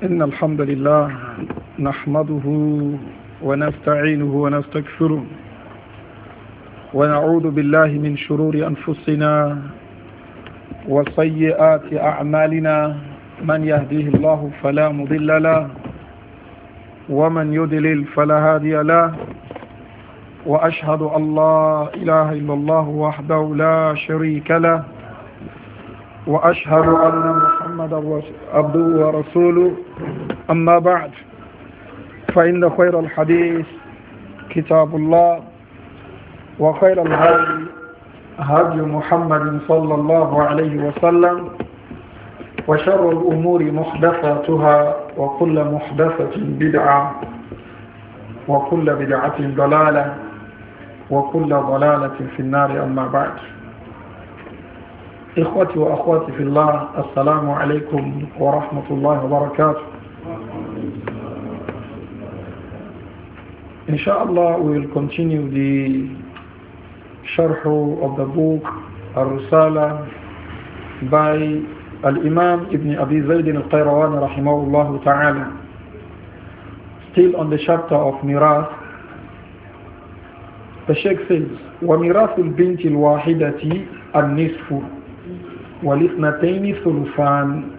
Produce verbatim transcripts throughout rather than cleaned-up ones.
إن الحمد لله نحمده ونستعينه ونستغفره ونعوذ بالله من شرور أنفسنا وسيئات أعمالنا من يهديه الله فلا مضل له ومن يضلل فلا هادي له وأشهد أن لا إله إلا الله وحده لا شريك له وأشهد أن محمدا عبده ورسوله أما بعد فإن خير الحديث كتاب الله وخير الهدي هدي محمد صلى الله عليه وسلم وشر الأمور محدثاتها وكل محدثة بدعة وكل بدعة ضلالة وكل ضلالة في النار أما بعد. إخوتي وأخواتي في الله, السلام عليكم ورحمة الله وبركاته. Inshallah, we will continue the sharh of the book Al-Risala by Al-Imam Ibn Abi Zayd Al-Qayrawani rahimahullah ta'ala. Still on the chapter of Mirath, the Sheikh says, وَمِرَاثُ الْبِنْتِ الْوَاحِدَةِ النِّصْفُ وَلِثْنَتَيْنِ ثُلُثَانِ.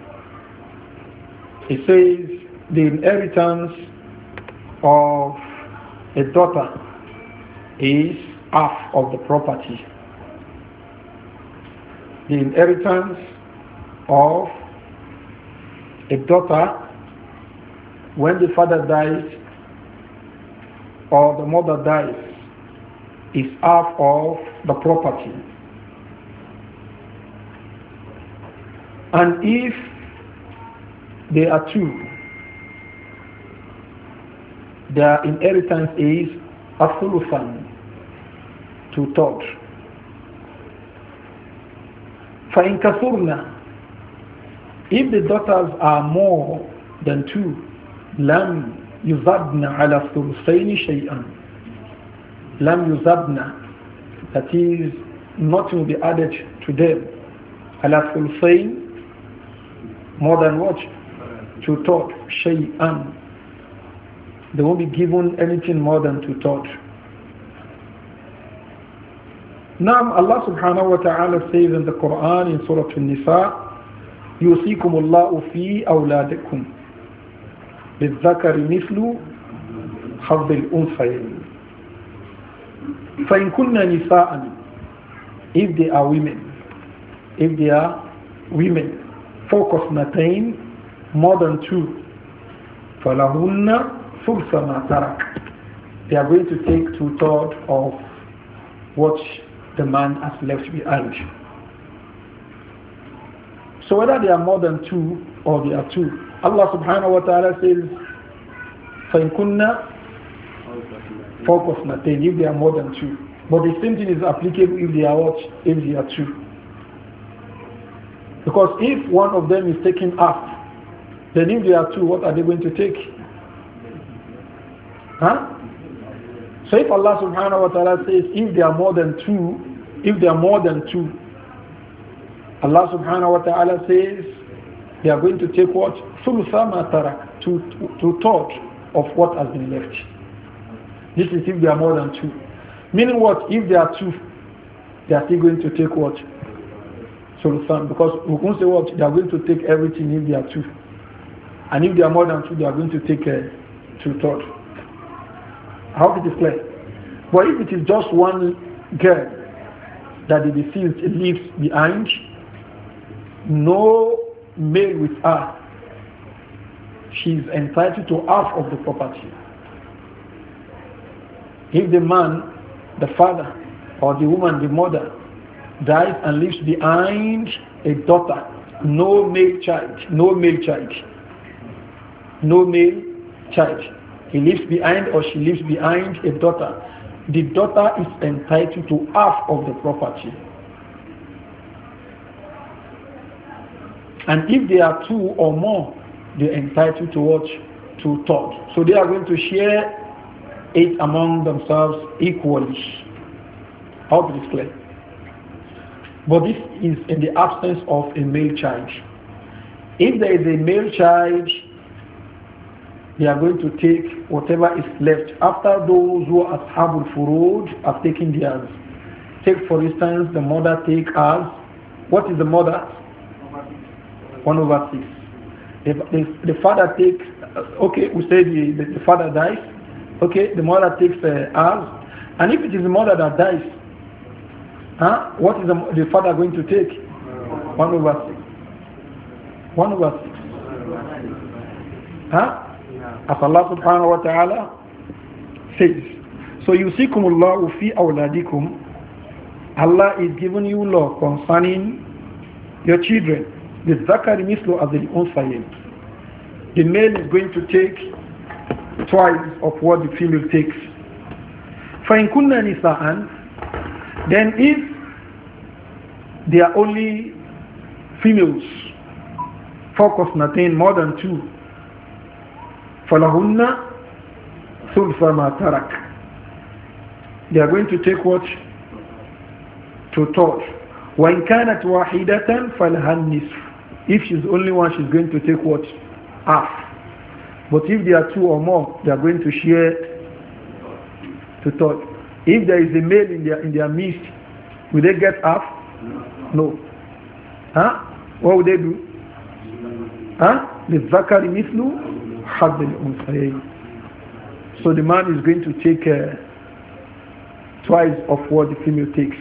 He says the inheritance of a daughter is half of the property. The inheritance of a daughter when the father dies or the mother dies is half of the property. And if they are two, their inheritance is athuluthan, two-thirds. فَإِنْ كَثُرْنَا, if the daughters are more than two, لَمْ يُزَدْنَ عَلَى الثُّلُثَيْنِ شَيْئًا. لَمْ يُزَدْنَ, that is, nothing will be added to them. عَلَى الثُّلُثَيْنِ, more than what? Two-thirds. شَيْئًا, they won't be given anything more than two-thirds. Now Allah subhanahu wa ta'ala says in the Quran in Surah An-Nisa, يُوصِيكُمُ اللَّهُ فِي أَوْلَادِكُمْ لِلذَّكَرِ مِثْلُ حَظِّ الْأُنْثَيَيْنِ فَإِنْ كُنَّ نِسَاءً, if they are women, if they are women, فوق اثنتين, more than two, فَلَهُنَّ ثُلْثَ مَا تَرَكَ, they are going to take two-thirds of what the man has left behind. So whether they are more than two or they are two, Allah subhanahu wa ta'ala says, فَإِن كُنَّ فَوْقَ اثْنَتَيْنِ, if they are more than two. But the same thing is applicable if they are what? If they are two. Because if one of them is taking half, then if they are two, what are they going to take? Huh? So if Allah subhanahu wa ta'ala says if they are more than two, if they are more than two, Allah subhanahu wa ta'ala says they are going to take what? Thulutha ma tarak, two-thirds of what has been left. This is if they are more than two. Meaning what? If they are two, they are still going to take what? Thulutha, because we won't say what? They are going to take everything if they are two. And if they are more than two, they are going to take uh, two-thirds. I hope it is clear. But if it is just one girl that the deceased leaves behind, no male with her, she is entitled to half of the property. If the man, the father, or the woman, the mother, dies and leaves behind a daughter, no male child, no male child, no male child, he leaves behind or she leaves behind a daughter, the daughter is entitled to half of the property. And if they are two or more, they are entitled to what? Two-thirds. So they are going to share it among themselves equally. I hope it is clear. But this is in the absence of a male child. If there is a male child they are going to take whatever is left after those who are Ashabul Furud have taken theirs. Take for instance the mother take as, what is the mother? one over six. The, the, the father takes, okay, we say the, the, the father dies, okay, the mother takes uh, as, and if it is the mother that dies, huh, what is the, the father going to take? one over six. one over six. Huh? As Allah subhanahu wa ta'ala says. So yusikumullahu fi awladikum. Allah is giving you law concerning your children. The zakari mislu adil unsayin. The male is going to take twice of what the female takes. فَإِن كُنَّ نِسَاءً, then if they are only females, focus nothing more than two, فَلَهُنَّ ثُلْثَ مَا تَرَكَ, they are going to take what? To touch. وَإِن كَانَتْ وَاحِدَةً فَلَهَا النِّصْفُ, if she's only one, she's going to take what? Half. But if there are two or more, they are going to share to touch. If there is a male in their in their midst, will they get half? No. Huh? What would they do? Huh? The zakari mislu haddil unsayayn. So the man is going to take uh, twice of what the female takes.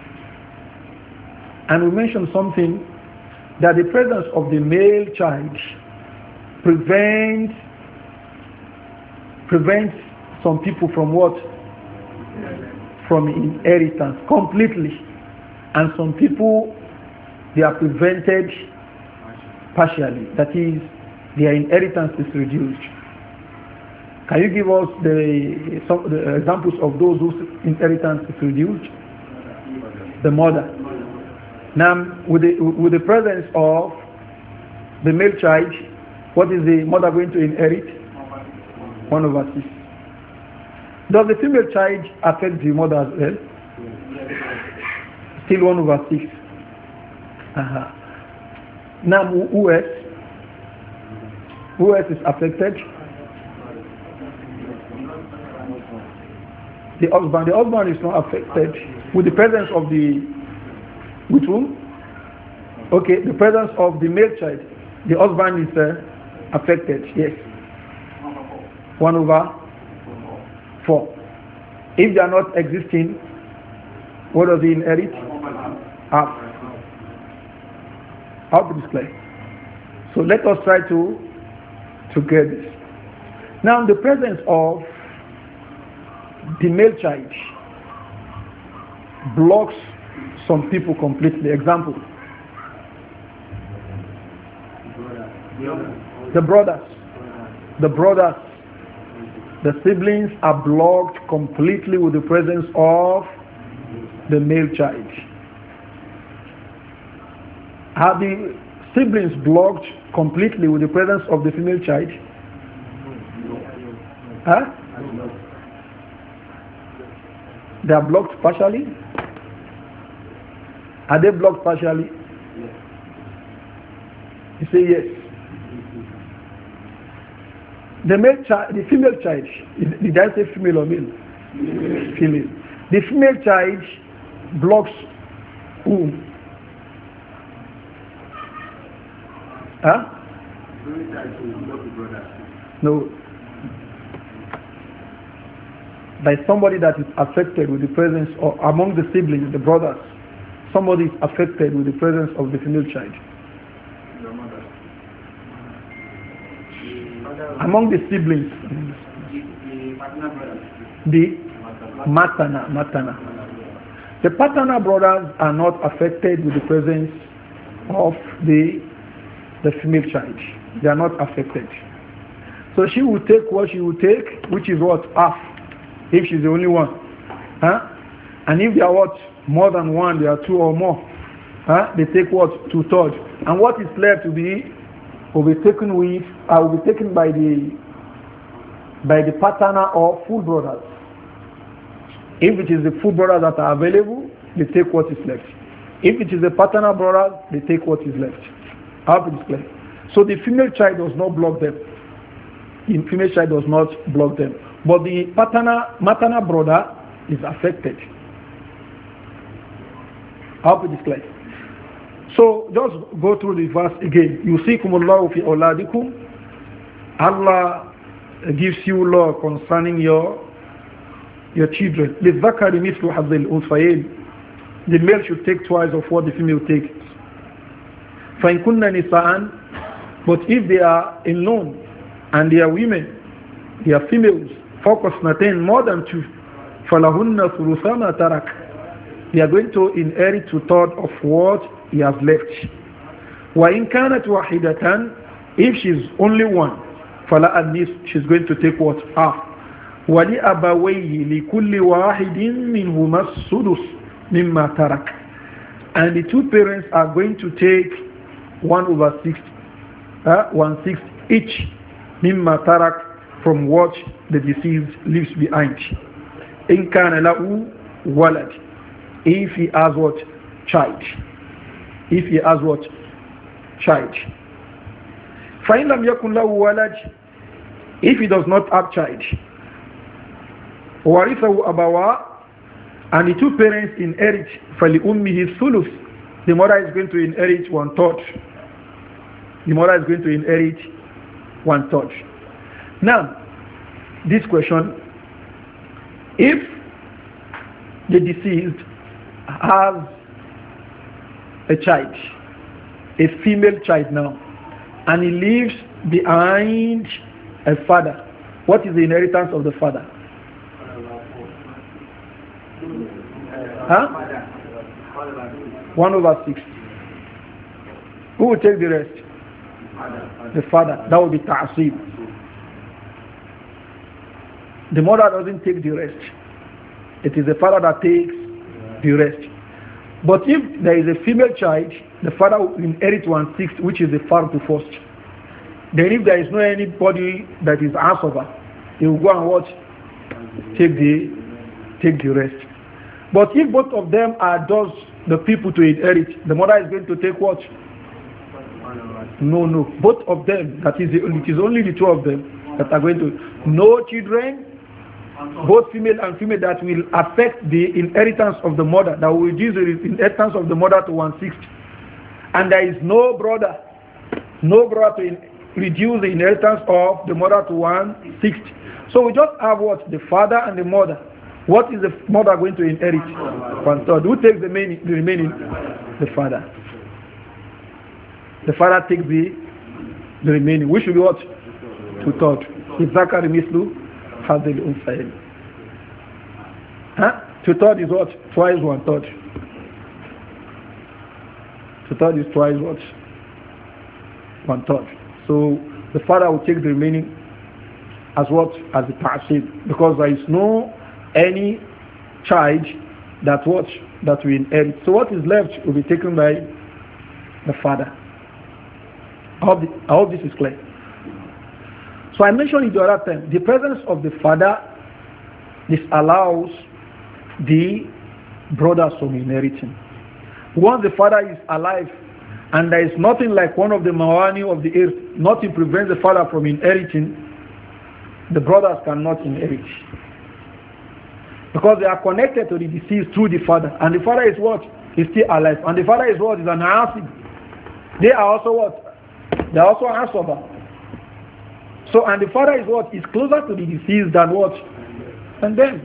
And we mentioned something, that the presence of the male child prevents prevents some people from what? From inheritance completely. And some people, they are prevented partially. That is, their inheritance is reduced. Can you give us the, some, the examples of those whose inheritance is reduced? The mother. Now, with the, with the presence of the male child, what is the mother going to inherit? One over six. Does the female child affect the mother as well? Still one over six. Uh-huh. Now, who who else? Who else is affected? The husband. The husband is not affected with the presence of the, with whom? Okay, the presence of the male child. The husband is uh, affected, yes. One over four. If they are not existing, what does he inherit? Half. How to display? So let us try to to get this. Now, the presence of the male child blocks some people completely. Example: the brothers, the brothers, the siblings are blocked completely with the presence of the male child. Are the siblings blocked completely with the presence of the female child? Huh? They are blocked partially? Are they blocked partially? You say yes. The male child, the female child, did I say female or male? Female. The female child blocks who? Huh? No. By somebody that is affected with the presence of, among the siblings, the brothers, somebody is affected with the presence of the female child. Among the siblings, the matana, matana. The paternal brothers are not affected with the presence of the the female child. They are not affected. So she will take what she will take, which is what? Half, if she's the only one. Huh? And if there are what? More than one, there are two or more. Huh? They take what? Two thirds. And what is left to be will be taken with uh, will be taken by the by the paternal or full brothers. If it is the full brothers that are available, they take what is left. If it is the paternal brothers, they take what is left. How to display? So the female child does not block them. the female child does not block them. But the paternal, maternal brother is affected. I hope it is clear. So just go through the verse again. Yusikumullahu fi awladikum. Allah gives you law concerning your your children. لِلذَّكَرِ مِثْلُ حَظِّ الْأُنْثَيَيْنِ. The male should take twice of what the female takes. فَإِنْ كُنَّ نِسَاءً. But if they are alone and they are women, they are females, focus nothing more than two. فَلَهُنَّ ثُلُثَ مَا تَرَكَ. They are going to inherit two-thirds of what he has left. وَإِنْ كَانَتْ وَاحِدَةً. If she's only one, فَلَا النِّصْفُ. She's going to take what? Half. وَلِأَبَوَيْهِ لِكُلِّ وَاحِدٍ مِّنْهُمَا السُّدُسُ مِمَّا تَرَكَ. And the two parents are going to take one over six, uh, one sixth each, مِمَّا تَرَكَ, from what the deceased leaves behind. إِنْ كَانَ لَهُ وَلَدٍ. If he has what? Child. If he has what? Child. فَإِنْ لَمْ يَكُنْ لَهُ وَلَدٍ. If he does not have child, وَرِثَهُ أَبَوَاهُ. And the two parents inherit, فَلِأُمِّهِ الثُّلُثُ. The mother is going to inherit one third. The mother is going to inherit one third. Now, this question: if the deceased has a child, a female child now, and he leaves behind a father, what is the inheritance of the father? Huh? One over six. Who will take the rest? The father. That will be ta'asib. The mother doesn't take the rest. It is the father that takes the rest. But if there is a female child, the father will inherit one sixth, which is the father to first. Then if there is no anybody that is asoba, he will go and watch, take the take the rest. But if both of them are those the people to inherit, the mother is going to take what? No, no. Both of them, that is, it is only the two of them that are going to. No children, both female and female, that will affect the inheritance of the mother, that will reduce the inheritance of the mother to one-sixth. And there is no brother, no brother to in, reduce the inheritance of the mother to one-sixth. So we just have what? The father and the mother. What is the mother going to inherit? One third. Who takes the, main, the remaining? The father. The father takes the, the remaining. Which should be what? Two thirds. If Zakari Mislu has the unsaid. Huh? Two thirds is what? Twice one third. Two thirds is twice what? One third. So the father will take the remaining as what? As the ta'asib. Because there is no any child that what that we inherit. So what is left will be taken by the father. I hope, the, I hope this is clear. So I mentioned it the other time. The presence of the father disallows the brothers from inheriting. Once the father is alive and there is nothing like one of the mawani of the earth, nothing prevents the father from inheriting, the brothers cannot inherit. Because they are connected to the deceased through the father. And the father is what? Is still alive. And the father is what? Is an asib. They are also what? They are also asaba. So, and the father is what? Is closer to the deceased than what? And then.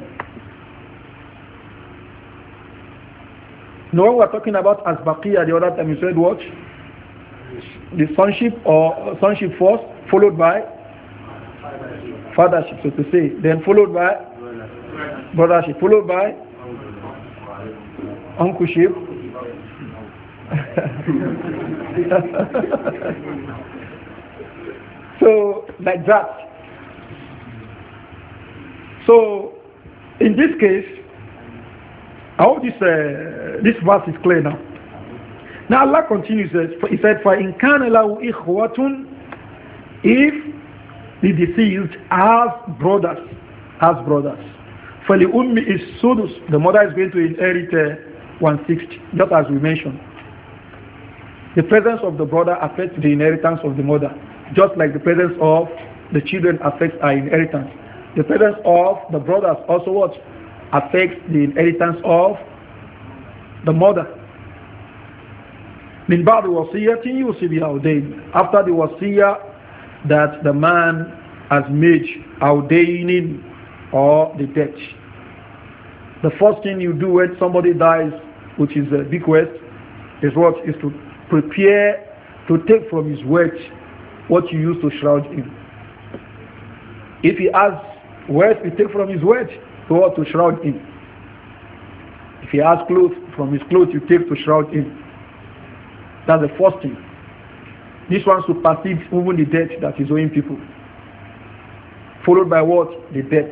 No, we were talking about Asbaqiya the other time. You said what? The sonship or sonship first, followed by fathership, so to say. Then followed by brothership, followed by uncleship. So, like that. So, in this case, I hope this, uh, this verse is clear now. Now Allah continues, He said, فَإِنْ كَانَ لَهُ إِخْوَةٌ. If the deceased has brothers, has brothers, فَلِأُمِّ is sudus. The mother is going to inherit uh, one-sixth, just as we mentioned. The presence of the brother affects the inheritance of the mother, just like the presence of the children affects our inheritance. The presence of the brothers also what? Affects the inheritance of the mother. من بعد وصية يوصي بها أو دين. After the wasiya that the man has made, أو دين, or the debt. The first thing you do when somebody dies, which is a bequest, is what? Is to prepare to take from his wealth what you use to shroud him. If he has wealth, you take from his wealth to what? To shroud him. If he has clothes, from his clothes you take to shroud him. That's the first thing. This one supersedes even the debt that is owing people. Followed by what? The debt.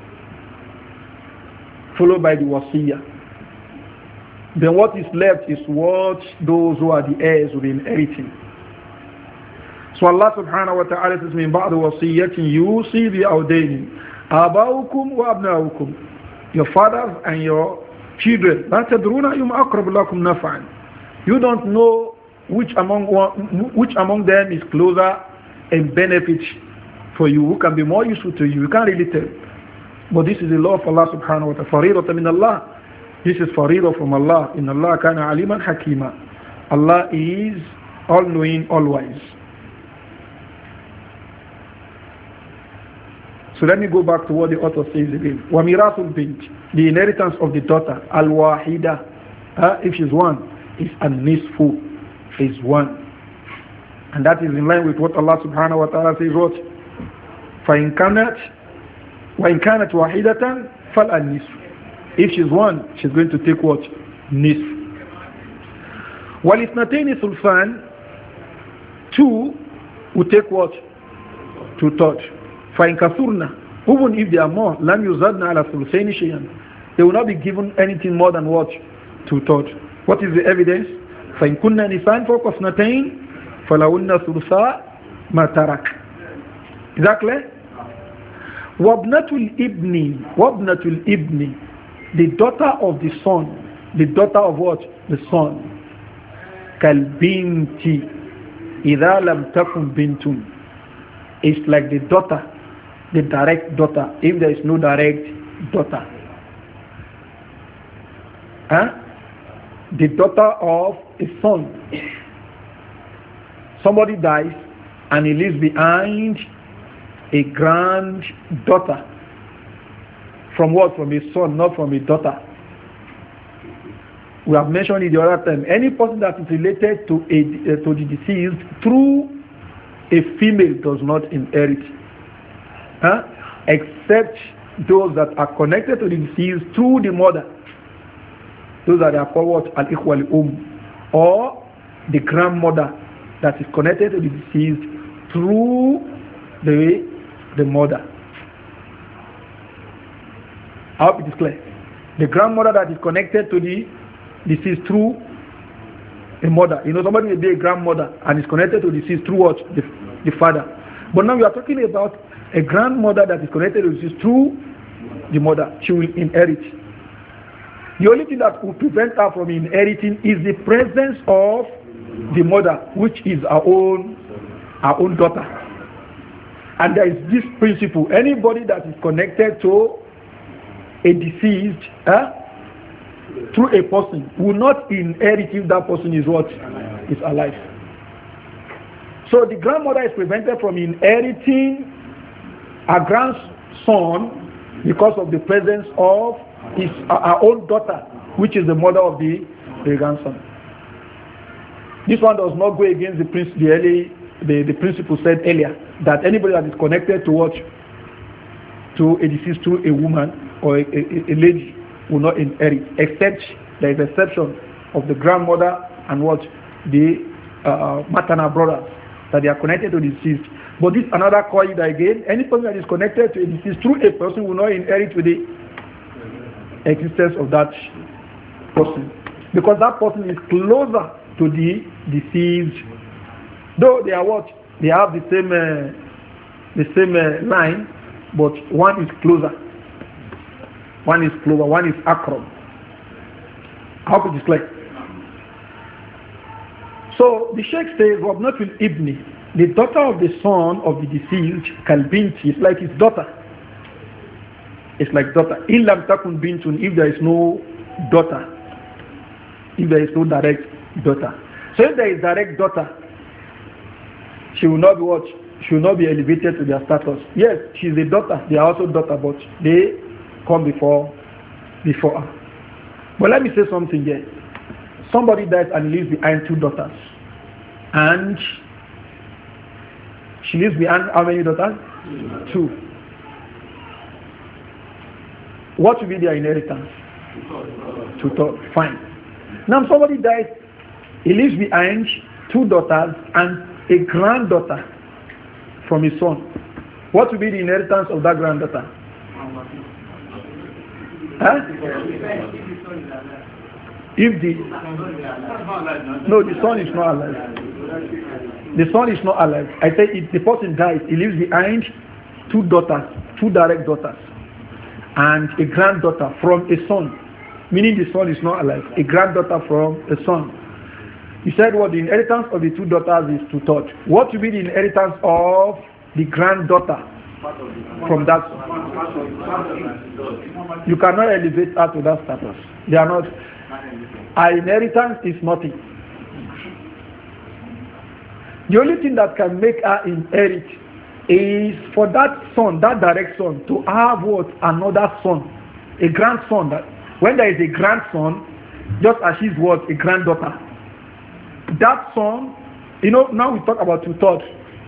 Followed by the wasiya. Then what is left is what those who are the heirs will be inheriting. So Allah subhanahu wa ta'ala says, من بعد وصية يوصي بأودين آباؤكم وأبناؤكم. Your fathers and your children. لا تدرون أيهم أقرب لكم نفعا. You don't know which among one, which among them is closer and benefit for you, who can be more useful to you. You can't really tell. But this is the law of Allah subhanahu wa ta'ala. Faridah min Allah. This is faridah from Allah. Inna Allah kana aliman hakima. Allah is all-knowing, all-wise. So let me go back to what the author says again. وَمِرَاثُ الْبِنْتِ. The inheritance of the daughter. Al-wahida. Uh, if she's one, is an-nisfu. Is one. And that is in line with what Allah subhanahu wa ta'ala says what? فَإِنْ كَانَتْ وَإِنْ كَانَتْ وَاحِدَةً فَالْأَنِّسُ. If she's one, she's going to take what? Nisf. وَالِثْنَتَيْنِ ثُلْثَانِ. Two will take what? Two thirds. فَإِنْ كَثُرْنَا. Even if they are more, لَمْ يُزَدْنَا عَلَى ثُلْثَيْنِ شَيْئًا. They will not be given anything more than what? Two thirds. What is the evidence? فَإِنْ كُنَّ نِسَانٍ فَوْقَ اثْنَتَيْنِ فَلَهُنَّ ثُلُثَا مَا تَرَكَ. Is that clear? وَابْنَةُ الْإِبْنِ. وَابْنَةُ الْإِبْنِ. The daughter of the son. The daughter of what? The son. كَالْبِنْتِ إِذَا لَمْ تَكُنْ بِنْتٌ. It's like the daughter, the direct daughter, if there is no direct daughter. Huh? The daughter of a son. Somebody dies and he leaves behind a granddaughter. From what? From a son, not from a daughter. We have mentioned it the other time. Any person that is related to a uh, to the deceased through a female does not inherit. Huh? Except those that are connected to the deceased through the mother. Those that are called what? Al-Ikhwa al-Um. Or the grandmother that is connected to the deceased through the, the mother. I hope it is clear. The grandmother that is connected to the deceased through a mother. You know, somebody may be a grandmother and is connected to the deceased through what? The, the father. But now we are talking about a grandmother that is connected to the deceased through the mother. She will inherit. The only thing that will prevent her from inheriting is the presence of the mother, which is our own, our own daughter. And there is this principle: anybody that is connected to a deceased eh, through a person will not inherit if that person is what? Is alive. So the grandmother is prevented from inheriting her grandson because of the presence of his our own daughter, which is the mother of the, the grandson. This one does not go against the, princ- the, early, the, the principle said earlier, that anybody that is connected to what? To a deceased through a woman or a, a, a lady will not inherit, except there is exception of the grandmother and what? The uh, maternal brothers, that they are connected to the deceased. But this another coin again, any person that is connected to a deceased through a person will not inherit with the existence of that person, because that person is closer to the deceased. Though they are what? They have the same uh, the same uh, line, but one is closer. One is closer, one is akram. I hope it is clear. So the Sheikh says, وَابْنَةُ الْإِبْنِ. the daughter of the son of the deceased can binti, it's like his daughter. It's like daughter. Illam takun bintun, if there is no daughter. If there is no direct daughter. So if there is direct daughter, she will not be what? She will not be elevated to their status. Yes, she's a daughter. They are also daughter, but they come before before her. But let me say something here. Somebody dies and leaves behind two daughters. And she leaves behind how many daughters? Two. What will be their inheritance? Two daughters. Fine. Now somebody dies, he leaves behind two daughters and a granddaughter from his son. What will be the inheritance of that granddaughter? Huh? If the no, the son is not alive. The son is not alive. I say if the person dies, he leaves behind two daughters, two direct daughters, and a granddaughter from a son. Meaning the son is not alive. A granddaughter from a son. He said what the inheritance of the two daughters is two thirds. What will be the inheritance of the granddaughter from that son? You cannot elevate her to that status. They are not. Our inheritance is nothing. The only thing that can make her inherit is for that son, that direct son, to have what? Another son, a grandson. That when there is a grandson, just as she's what? A granddaughter. That son, you know, now we talk about two thirds.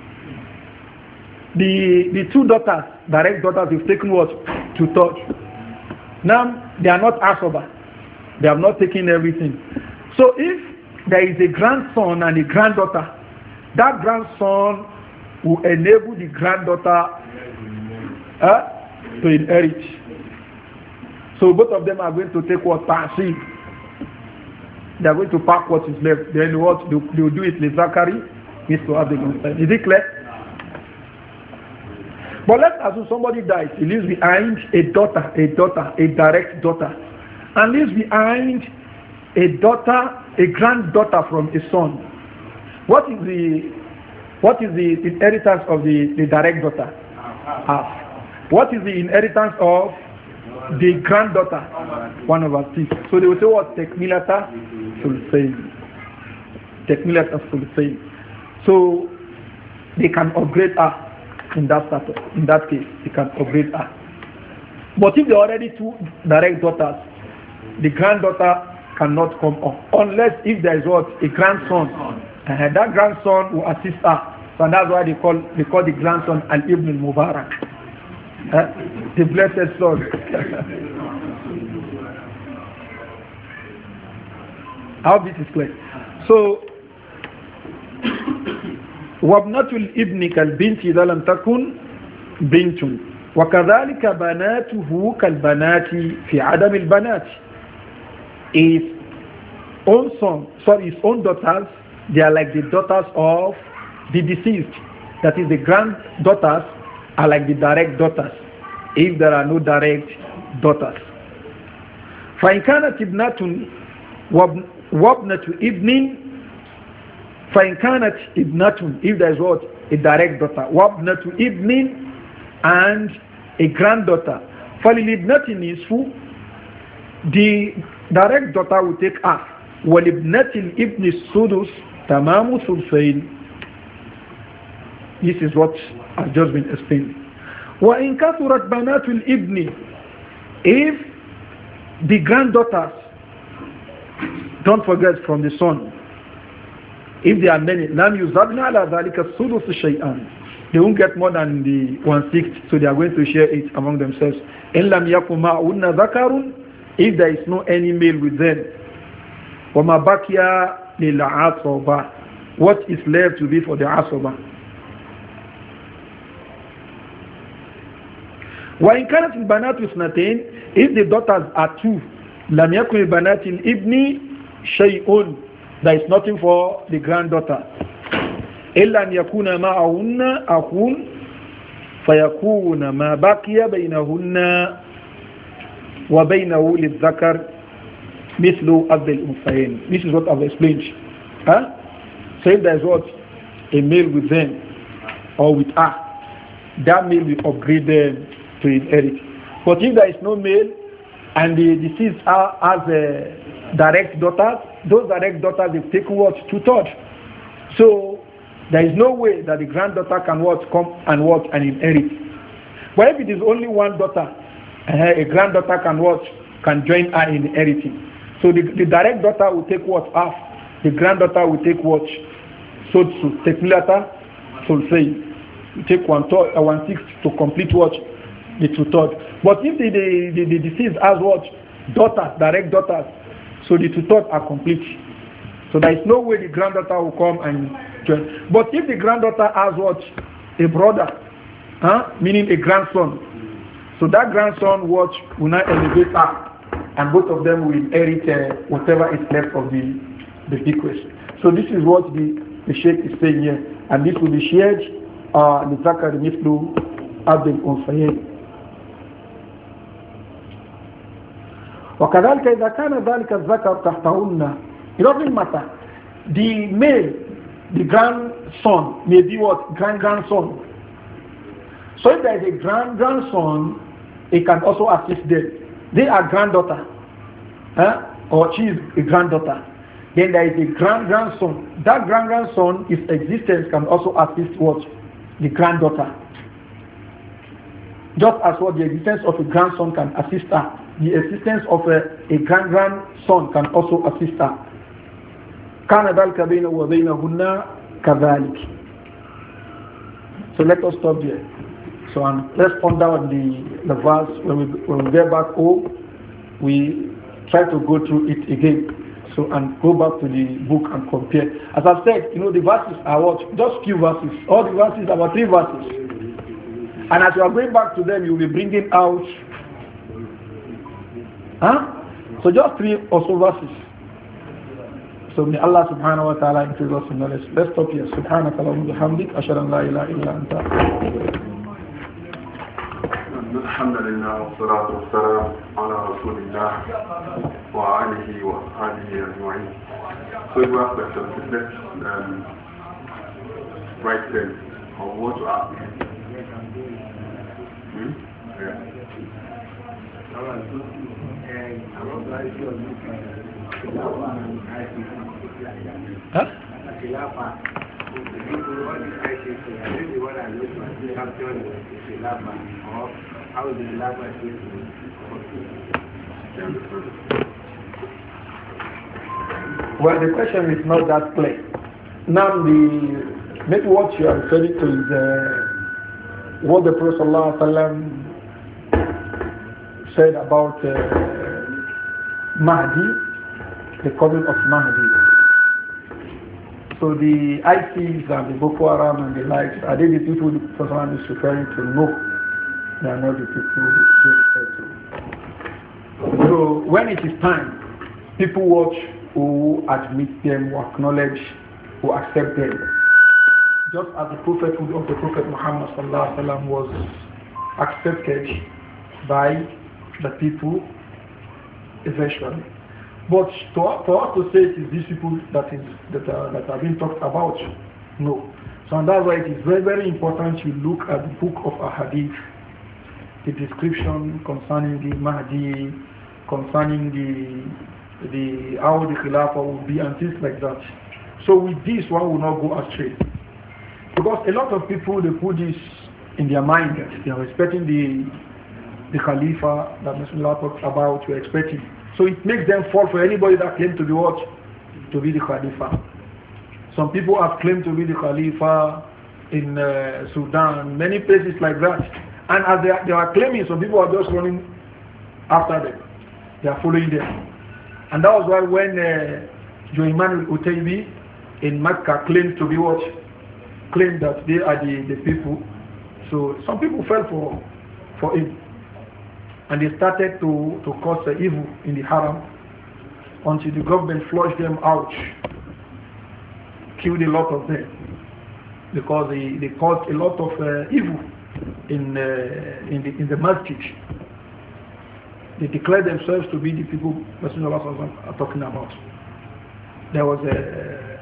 The the two daughters, direct daughters, have taken what? Two thirds. Now they are not asoba. They have not taken everything. So if there is a grandson and a granddaughter, that grandson will enable the granddaughter uh, to inherit. So both of them are going to take what? Passive. They are going to pack what is left. Then what? They will do it. Zakari needs to have the consent. Is it clear? But let's assume somebody dies. He leaves behind a daughter, a daughter, a direct daughter. And leaves behind a daughter, a granddaughter from a son. What is the what is the inheritance of the, the direct daughter? Half. What is the inheritance of the granddaughter? One over six. So they will say what? Tekmilata sulsain. Tekmilata sulsain. So they can upgrade her in that status. In that case, they can upgrade her. But if they are already two direct daughters, the granddaughter cannot come up unless if there is what? A grandson. Uh, that grandson will assist her. So that's why they call they call the grandson Al-Ibn al-Mubarak. Uh, the blessed son. How this is clear. So وابنة الابن كالبنت إذا لم تكن بنت وكذلك بناته كالبنات في عدم البنات. His own son, sorry, his own daughters, they are like the daughters of the deceased. That is, the granddaughters are like the direct daughters, if there are no direct daughters. فإن كانت ابنة وابنة ابن فإن كانت ابنة, if there is what? A direct daughter. وابنة ابن and a granddaughter. فللابنة نصف, the direct daughter will take half. وَلِبْنَةِ الْإِبْنِ السُّدُسِ تَمَامُ ثُلْثَيْنِ. This is what has just been explained. وَإِنْ كَثُرَتْ بَنَاتُ الْإِبْنِ, if the granddaughters, don't forget from the son, if there are many, لَمْ يُزَدْنَ عَلَى ذَلِكَ السُّدُسِ شَيْئًا, they won't get more than the one-sixth, so they are going to share it among themselves. إِنْ لَمْ يَكُمْ مَعُنَّ ذَكَرٌ, if there is no any male with them. وَمَا بَكِيَ لِلْعَصَبَةِ, what is left to be for the asaba. وَإِنْ كَانَتِ الْبَنَاتُ اثْنَتَيْنِ, if the daughters are two, لَمْ يَكُنِ الْبَنَاتِ الْإِبْنِ شَيْءٌ, there is nothing for the granddaughter. إِلَّا أَنْ يَكُونَ مَعَهُنَّ أَخٌ فَيَكُونَ مَا بَقِيَ بَيْنَهُنَّ وَبَيْنَهُ لِلذَّكَرِ مِثْلُ أَبِّ الْأُنْثَيَيْنِ. This is what I've explained. Huh? So if there is what? a male with them or with her, that male will upgrade them to inherit. But if there is no male and the deceased are, has a direct daughters, those direct daughters will take what? Two-thirds. So there is no way that the granddaughter can what? Come and what? And inherit. But if it is only one daughter, uh, a granddaughter can what? Can join her in inheriting. So the, the direct daughter will take what? Half. The granddaughter will take what? So to take later, so say, take one third, uh, one sixth to complete what? The two third. But if the, the, the, the deceased has what? Daughters, direct daughters, so the two thirds are complete. So there is no way the granddaughter will come and join. But if the granddaughter has what? A brother, huh? Meaning a grandson. So that grandson what will not elevate her, and both of them will inherit uh, whatever is left of the, the bequest. So this is what the, the Sheikh is saying here. And this will be shared uh, the Zakar Mithlu Abdul Unsayin. وكذلك إذا كان ذلك الذكر تحتهن. It doesn't matter. The male, the grandson, may be what? Grand-grandson. So if there is a grand-grandson, he can also assist them. They are granddaughter, huh? Or she is a granddaughter. Then there is a grand-grandson. That grand-grandson, his existence can also assist what? The granddaughter. Just as what the existence of a grandson can assist her, the existence of a, a grand-grandson can also assist her. كان ذلك بينه وبينهن كذلك. So let us stop there. So um, let's ponder on the, the verse. When we, when we get back home, we try to go through it again. So and go back to the book and compare. As I said, you know, the verses are what? Just few verses. All the verses are about three verses. And as you are going back to them, you will be bringing out. Huh? So just three or so verses. So may Allah subhanahu wa ta'ala increase us in knowledge. Let's stop here. Subhanaka Allahumma bihamdik. Ashhadu an la ilaha illa anta. Alhamdulillah wa salatu wa salam ala rasulillah wa alihi wa alihi ajma'in. So you have questions, let's um, write them or what to ask. Hmm? Yeah. Huh? Well, the question is not that clear. Now, the maybe what you are referring to is uh, what the Prophet ﷺ said about uh, Mahdi, the coming of Mahdi. So the ISIS and the Boko Haram and the likes, are they the people the Prophet is referring to? No, they are not the people they refer to. So when it is time, people watch who admit them, who acknowledge, who accept them. Just as the prophethood of the Prophet Muhammad sallallahu alaihi wasallam was accepted by the people eventually. But to, for us to say it is these people that is that are, that are being talked about, no. So and that's why it is very very important you look at the book of Ahadith, the description concerning the Mahdi, concerning the the how the Khilafah will be and things like that. So with this one will not go astray, because a lot of people they put this in their mind that they are expecting the the Khalifa that Messenger talks about. We're expecting. So it makes them fall for anybody that claims to be what? To be the Khalifa. Some people have claimed to be the Khalifa in uh, Sudan, many places like that. And as they are, they are claiming, some people are just running after them. They are following them. And that was why when uh, Joe Emmanuel Utaibi in Mecca claimed to be what? Claimed that they are the, the people. So some people fell for, for him. And they started to, to cause uh, evil in the Haram until the government flushed them out, killed a lot of them, because they, they caused a lot of uh, evil in, uh, in, the, in the masjid. They declared themselves to be the people Messenger of Allah are talking about. There was a,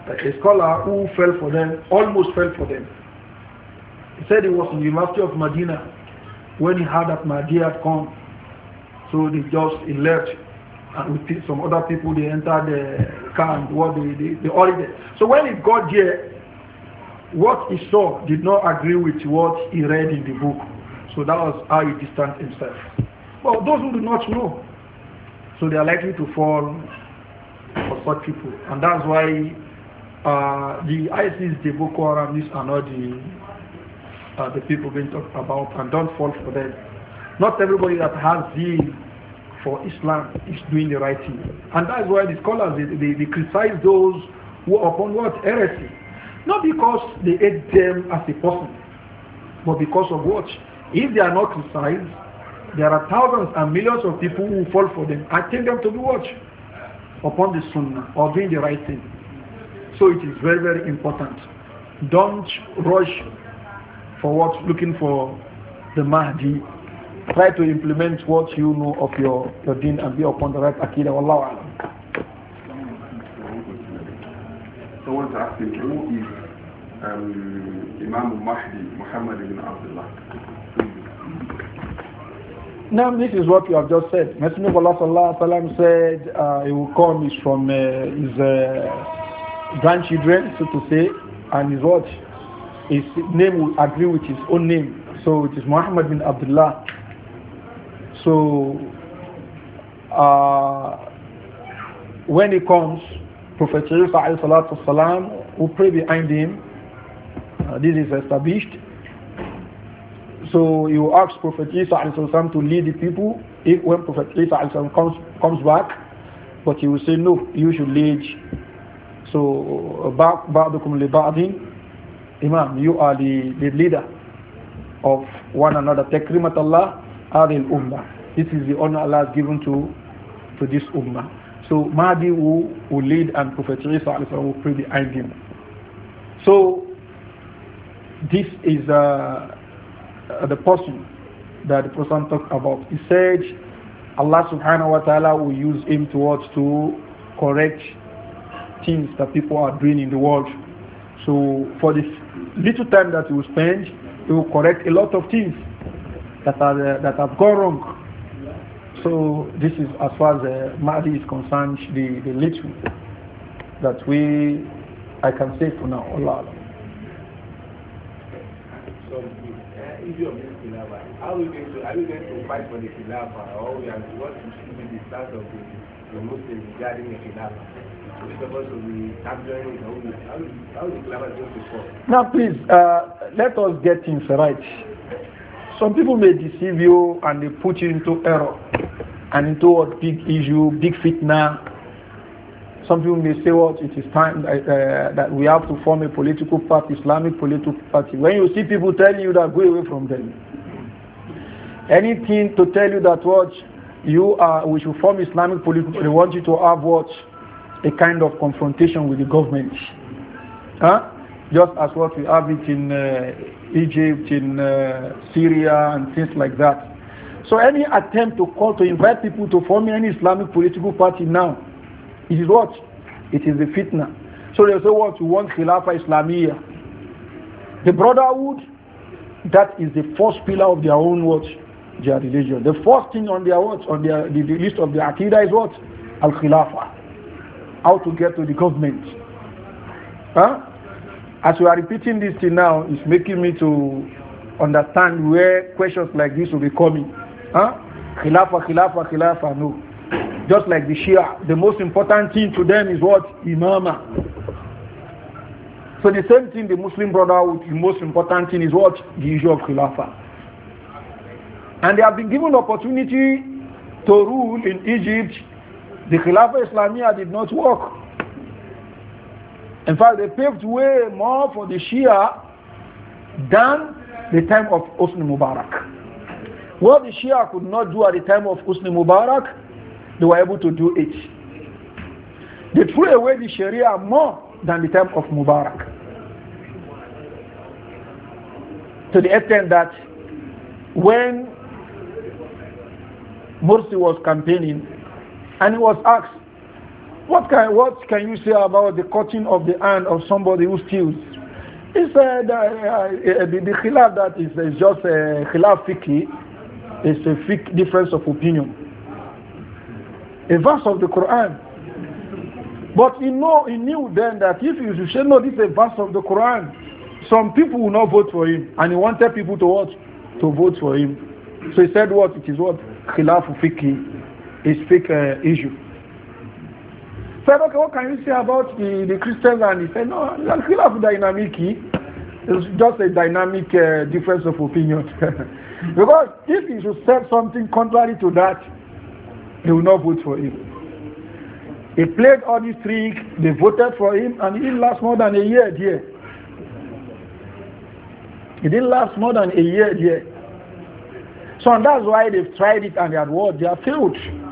a scholar who fell for them, almost fell for them. He said he was in the University of Medina when he heard that Mahdi had come. So they just he left, and with some other people they entered the car and what they, they, they already. So when he got there, what he saw did not agree with what he read in the book. So that was how he distanced himself. But those who do not know, so they are likely to fall for such people. And that's why uh, the ISIS, the Boko Haram, these are not the, uh, the people being talked about, and don't fall for them. Not everybody that has zeal for Islam is doing the right thing. And that's why the scholars, they, they, they criticize those who are upon what? Heresy. Not because they hate them as a person, but because of what? If they are not criticized, there are thousands and millions of people who fall for them. I take them to be what? Upon the Sunnah or doing the right thing. So it is very, very important. Don't rush for what? Looking for the Mahdi. Try to implement what you know of your, your deen and be upon the right Aqidah. Wallahu alam. Someone's asking, who is um, Imam Mahdi, Muhammad ibn Abdullah? Now this is what you have just said. Messenger of Allah sallallahu alaihi wasallam said uh, he will come is from uh, his uh, grandchildren, so to say, and his what? His name will agree with his own name. So it is Muhammad bin Abdullah. So uh, when he comes, Prophet Isa alayhi salatu wasalam will pray behind him. Uh, this is established. So he will ask Prophet Isa alayhi salam to lead the people if when Prophet Isa alayhi salam comes comes back, but he will say no, you should lead. So ba'dukum li ba'din, Imam, you are the, the leader of one another. Takrimat Allah adil ummah. This is the honor Allah has given to to this ummah. So Mahdi will, will lead and Prophet Isa alayhi salam will pray behind him. So this is uh, Uh, the person that the Prophet talked about. He said Allah subhanahu wa ta'ala will use him towards to correct things that people are doing in the world. So for this little time that he will spend, he will correct a lot of things that are uh, that have gone wrong. So this is as far as uh, Mahdi is concerned, the, the little that we I can say for now. Allah. Issue of this Khilafah. How are we going to, are we going to fight for the Khilafah, or we are, what should be the stance of the, the Muslims regarding the Khilafah? Are we supposed to be championing it, or how is how is the Khilafah going to fall? Now please, uh, let us get things right. Some people may deceive you and they put you into error and into a big issue, big fitna. Some people may say, what, it is time that, uh, that we have to form a political party, Islamic political party. When you see people telling you that, go away from them. Anything to tell you that what you are, we should form Islamic political, they want you to have what? A kind of confrontation with the government. Huh? Just as what we have it in uh, Egypt, in uh, Syria, and things like that. So any attempt to call, to invite people to form any Islamic political party now, it is what? It is the fitna. So they say what? You want Khilafah Islamiyah. The brotherhood, that is the first pillar of their own what? Their religion. The first thing on their what? On their the, the list of the Aqidah is what? Al-Khilafah. How to get to the government. Huh? As we are repeating this thing now, it's making me to understand where questions like this will be coming. Huh? Khilafah, Khilafah, Khilafah, no. Just like the Shia, the most important thing to them is what? Imama. So the same thing, the Muslim Brotherhood, the most important thing is what? The issue of Khilafah. And they have been given opportunity to rule in Egypt. The Khilafah Islamiyah did not work. In fact, they paved way more for the Shia than the time of Hosni Mubarak. What the Shia could not do at the time of Hosni Mubarak, they were able to do it. They threw away the Sharia more than the time of Mubarak. To the extent that when Morsi was campaigning and he was asked, What can, what can you say about the cutting of the hand of somebody who steals? He said uh, uh, the, the khilaf that is, is just a khilaf fiqhi, it's a fiqh difference of opinion. A verse of the Quran. But he, know, he knew then that if you should say, no, this is a verse of the Quran, some people will not vote for him. And he wanted people to what? To vote for him. So he said what? It is what? Khilaf fiqhi. It's fiqh uh, issue. Said, okay, what can you say about the, the Christians? And he said, no, khilaf dynamiki. It's just a dynamic uh, difference of opinion. Because if he should say something contrary to that, they will not vote for him. He played all these tricks, they voted for him, and he didn't last more than a year there. He didn't last more than a year there. So and that's why they've tried it and they had what? They have failed.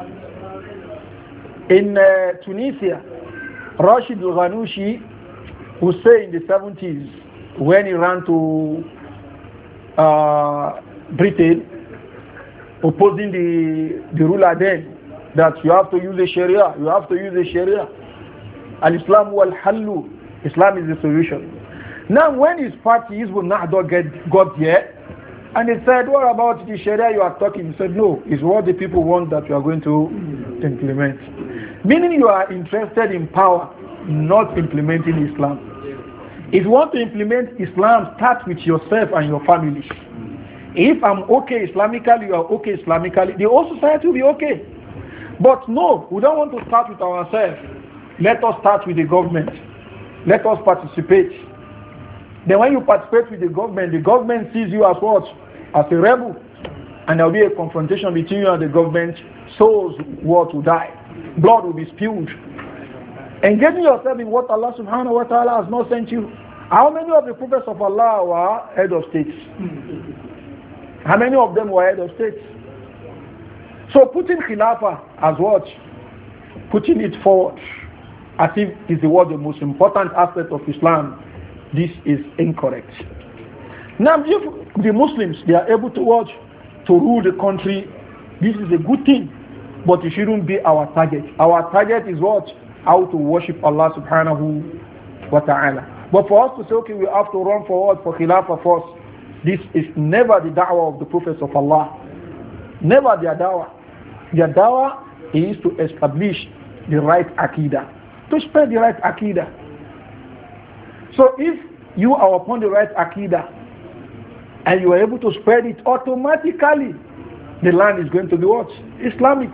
In uh, Tunisia, Rashid al-Ghanouchi, who say in the seventies, when he ran to uh, Britain, opposing the, the ruler then, that you have to use the Sharia, you have to use the Sharia. Al-Islam wal-Hallu, Islam is the solution. Now when his party, Hizb al-Nahda get, got there, and he said, what about the Sharia you are talking? He said, no, it's what the people want that you are going to implement. Meaning you are interested in power, not implementing Islam. If you want to implement Islam, start with yourself and your family. If I'm okay Islamically, you are okay Islamically, the whole society will be okay. But no, we don't want to start with ourselves. Let us start with the government. Let us participate. Then when you participate with the government, the government sees you as what? As a rebel. And there will be a confrontation between you and the government. Souls what will die. Blood will be spilled. Engaging yourself in what Allah subhanahu wa ta'ala has not sent you. How many of the prophets of Allah were head of states? How many of them were head of states? So putting Khilafah as what? Putting it forward as if it's the, what, the most important aspect of Islam, this is incorrect. Now if the Muslims, they are able to watch, to rule the country, this is a good thing. But it shouldn't be our target. Our target is what? How to worship Allah subhanahu wa ta'ala. But for us to say, okay, we have to run forward for Khilafah first, this is never the da'wah of the prophets of Allah. Never their da'wah. Their da'wah is to establish the right aqidah, to spread the right aqidah. So if you are upon the right aqidah and you are able to spread it, automatically the land is going to be what? Islamic.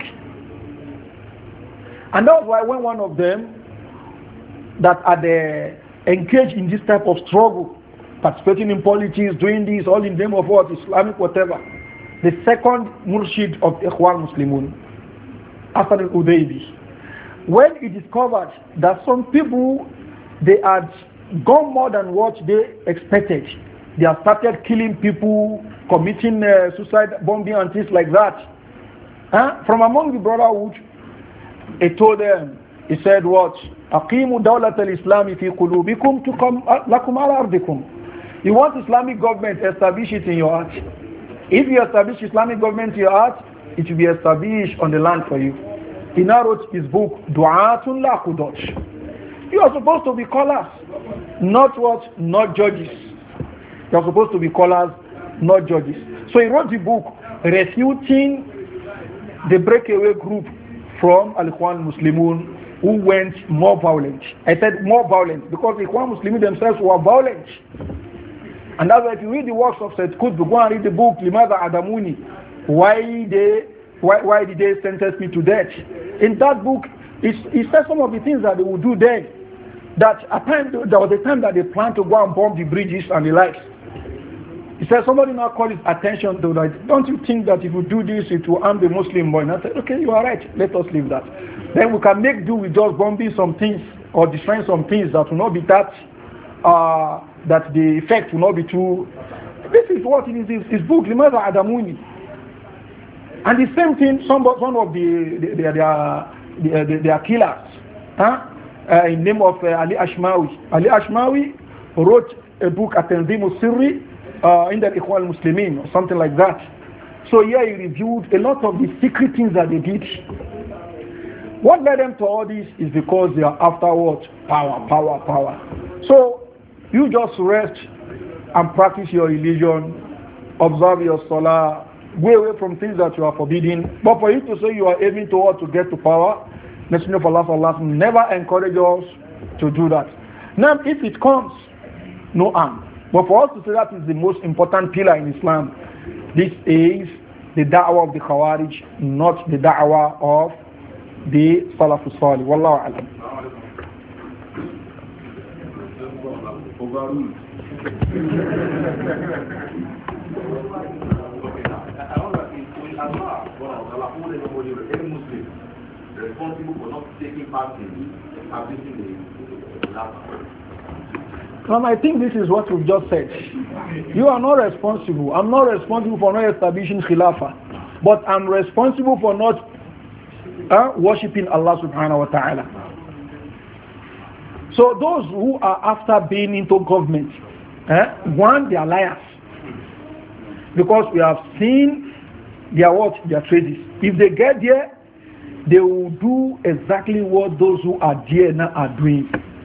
And that's why when one of them that are the, engaged in this type of struggle, participating in politics, doing this, all in the name of what? Islamic whatever. The second murshid of Ikhwan Muslimun, Hassan al-Udaybi, when he discovered that some people, they had gone more than what they expected. They have started killing people, committing uh, suicide bombing and things like that. Huh? From among the brotherhood, he told them, he said what? أَقِيمُوا دَوْلَةَ الْإِسْلَامِ فِي قُلُوبِكُمْ تُقَمْ لَكُمْ عَلَى أَرْضِكُمْ. You want Islamic government, establish it in your heart. If you establish Islamic government in your heart, it will be established on the land for you. He now wrote his book, Du'atun la Qudosh. You are supposed to be callers, not what? Not judges. You are supposed to be callers, not judges. So he wrote the book, refuting the breakaway group from Al-Ikhwan Muslimun who went more violent. I said more violent because the Ikhwan Muslimun themselves were violent. And that's why if you read the works of Sayyid Qutb, go and read the book, Limadha Adamuni, why they why, why did they sentence me to death? In that book, he says some of the things that they would do then. That at time, there was a time that they planned to go and bomb the bridges and the likes. He said somebody now called his attention to that. Don't you think that if you do this, it will harm the Muslim boy? And I said, okay, you are right. Let us leave that. Then we can make do with just bombing some things or destroying some things that will not be that, uh, that the effect will not be too. This is what it is. His book, Limadha Adamuni. And the same thing, some one of the their their their killers, huh? Uh, in name of uh, Ali Ashmawi. Ali Ashmawi wrote a book, At-Tanzim al-Sirri, uh, in the Ikhwan Muslimin, or something like that. So here he reviewed a lot of the secret things that they did. What led them to all this is because they are after what? Power, power, power. So you just rest and practice your religion, observe your salah, go away from things that you are forbidden. But for you to say you are aiming toward to get to power, Messenger of Allah, Allah never encourage us to do that. Now, if it comes, no harm. But for us to say that is the most important pillar in Islam, this is the da'wah of the Khawarij, not the da'wah of the Salafus Salih. Wallahu alam. Overruled. Responsible for not taking part in establishing the Khilafah. Um, I think this is what we've just said. You are not responsible. I'm not responsible for not establishing Khilafah. But I'm responsible for not uh, worshipping Allah subhanahu wa ta'ala. So those who are after being into government, eh, one, they are liars. Because we have seen their what? Their traces. If they get there, they will do exactly what those who are there now are doing.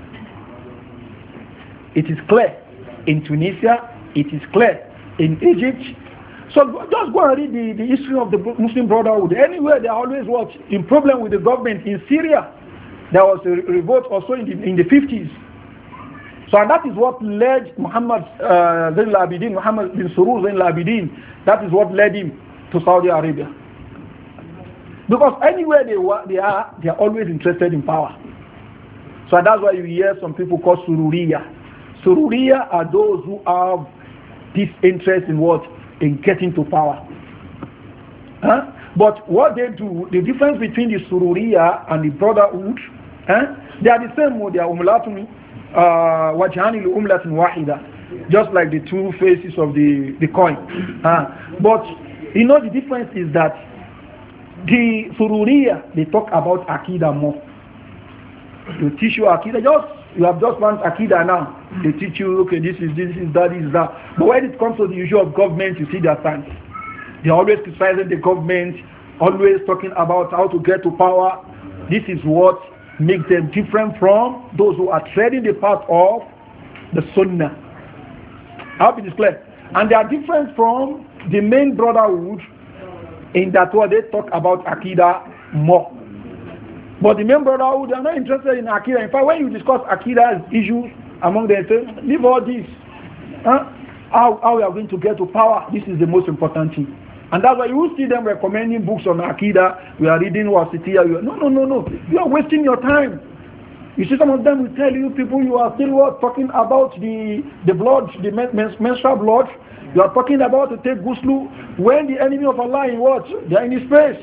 It is clear in Tunisia, it is clear in Egypt. So just go and read the, the history of the Muslim Brotherhood. Anywhere they are always what? In problem with the government. In Syria, there was a revolt also in the, in the fifties. So and that is what led Muhammad uh, Zain al-Abidin, Muhammad bin Surur Zain al-Abidin, that is what led him to Saudi Arabia. Because anywhere they, they are, they are always interested in power. So that's why you hear some people called Sururiya. Sururiya are those who have this interest in what? In getting to power. Huh? But what they do, the difference between the Sururiya and the Brotherhood, huh? They are the same. They are umlatun, wajhani li umlatin wahida, just like the two faces of the, the coin. Huh? But you know the difference is that the Sururiya, they talk about Akida more. They teach you Akida, just you have just learned Akida now. They teach you, okay, this is this is that, this is that. But when it comes to the issue of government, you see their stance. They are always criticizing the government, always talking about how to get to power. This is what makes them different from those who are treading the path of the Sunnah. I hope it is clear. And they are different from the main Brotherhood in that what they talk about Akida more. But the main Brotherhood, they are not interested in Akida. In fact, when you discuss Akida's issues among them, say, leave all this. Huh? How, how we are going to get to power, this is the most important thing. And that's why you will see them recommending books on Akida. We are reading Wasitiya. No, no, no, no. You are wasting your time. You see, some of them will tell you, people, you are still what, talking about the, the blood, the men, menstrual blood. You are talking about to take ghusl when the enemy of Allah in what? They are in his face.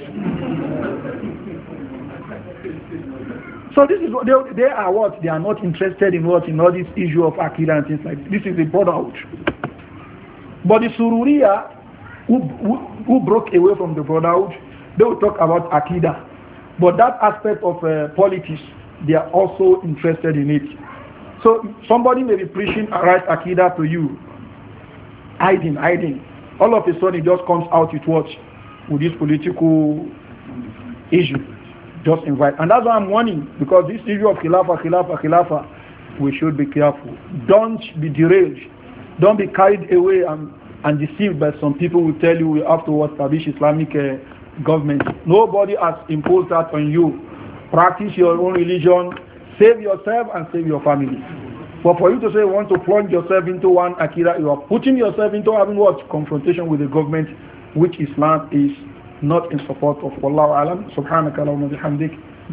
So this is what they, they are what? They are not interested in what? In all this issue of Akida and things like this. This is the Brotherhood. But the Sururiya, who, who, who broke away from the Brotherhood, they will talk about Akida. But that aspect of uh, politics, they are also interested in it. So somebody may be preaching right Akida to you, hiding, hiding. All of a sudden it just comes out with what? With this political issue. Just invite. And that's why I'm warning, because this issue of Khilafah, Khilafah, Khilafah, we should be careful. Don't be derailed. Don't be carried away and, and deceived by some people who tell you we have to establish Islamic uh, government. Nobody has imposed that on you. Practice your own religion, save yourself and save your family. But for you to say you want to plunge yourself into one akida, you are putting yourself into having what? Confrontation with the government, which Islam is not in support of. Wallahu alam. Subhanaka Allahumma bihamdik.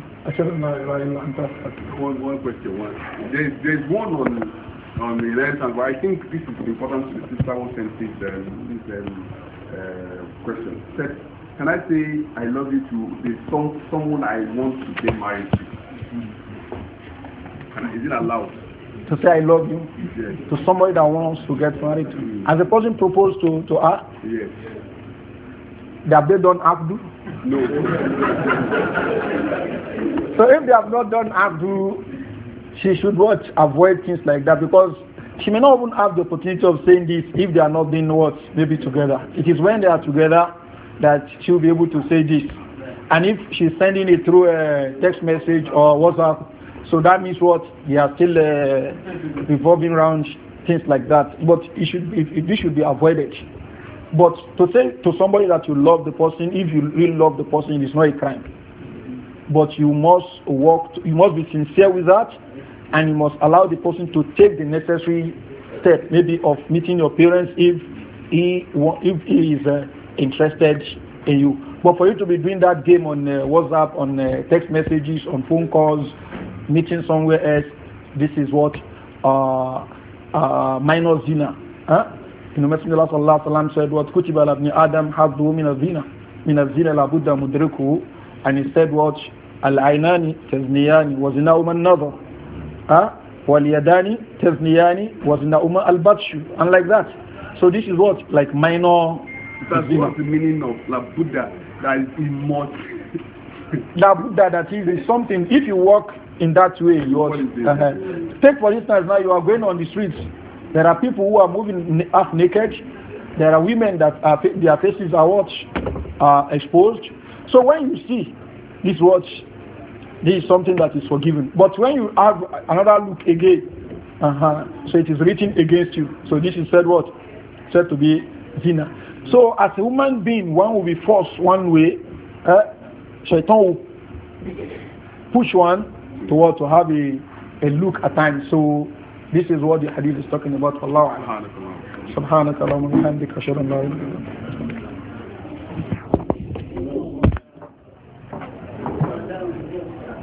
One, one question. One. There's, there's one on on the inheritance, but I think this is important to the sister who sent this, um, this um, uh, question. Said, can I say I love you to the some, someone I want to get married to? Can I, is it allowed? To say I love you? Yes. To somebody that wants to get married to? Mm. As a person proposed to, to her? Yes. They have they done Abdu? No. So if they have not done Abdu, she should what? Avoid things like that, because she may not even have the opportunity of saying this if they are not being what? Maybe together. It is when they are together that she will be able to say this. And if she's sending it through a text message or WhatsApp, so that means what? They are still uh, revolving around things like that. But it should be, it, this should be avoided. But to say to somebody that you love the person, if you really love the person, it is not a crime. But you must work, to, you must be sincere with that, and you must allow the person to take the necessary step, maybe of meeting your parents if he if he is uh, interested in you. But for you to be doing that game on uh, WhatsApp, on uh, text messages, on phone calls, meeting somewhere else, this is what uh, uh, minor zina. Huh? You know, Messenger of Allah said, "What kutiba ala ibni Adam haddu min az-zina, min az-zina la budda mudriku," and he said, "What al-aynani tazniyani wa zinahuma an-nazar, ah, wal yadani tazniyani wa zinahuma al-batshu," and like that. So this is what like minor. That's zina. What's the meaning of la Buddha? That is immortal. La Buddha, that is, is something. If you walk in that way, you are, uh, take for instance, now you are going on the streets. There are people who are moving half naked. There are women that are, their faces are what are exposed. So when you see this watch, this is something that is forgiven. But when you have another look again, uh-huh, so it is written against you. So this is said what? Said to be zina. So as a human being, one will be forced one way. Uh, Shaitan will push one toward to have a, a look at times. So this is what the hadith is talking about. Allah. Subhanaka Allahumma wa bihamdika ashhadu an la ilaha illa anta